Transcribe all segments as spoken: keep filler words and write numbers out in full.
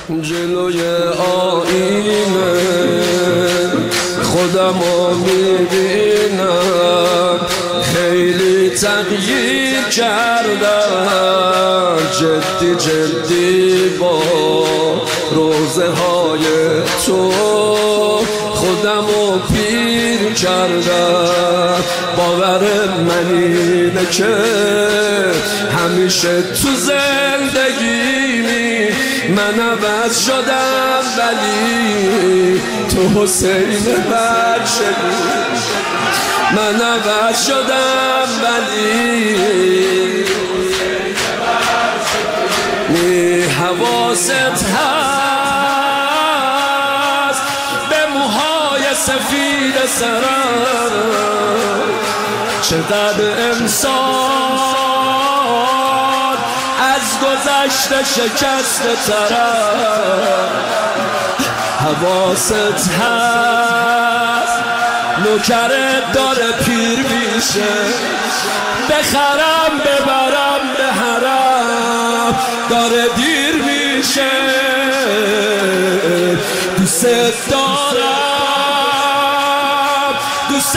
جلوی آینه خودمو میبینم، خیلی تغییر کردم، جدی جدی با روزه های تو خودمو پیر کردم. باور من اینه که همیشه تو زندگیمی من عوض شدم، ولی تو حسین بچه من عوض شدم، ولی می حواست هست به موهای سفید سرم، چقدر انسان از گذشته شکسته ترم. حواست هست نوکرت داره پیر میشه، بخرم ببرم به حرم داره دیر میشه. دوست دارم دوست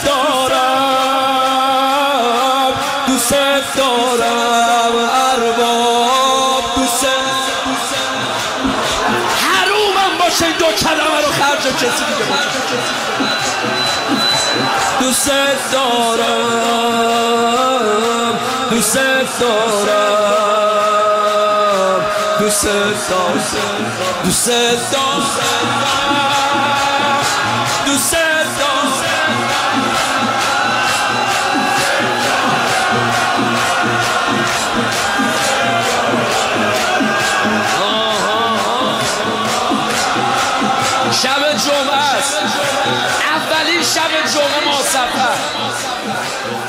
دارم دوست دارم ارباب، دوست حرومم باشه این دو کلمه رو خرج کسی دیگه باشه. دوست دارم دوست دارم دوست دارم دوست دارم دوست دارم. شب جمعه است، اولین شب جمعه ما سفر.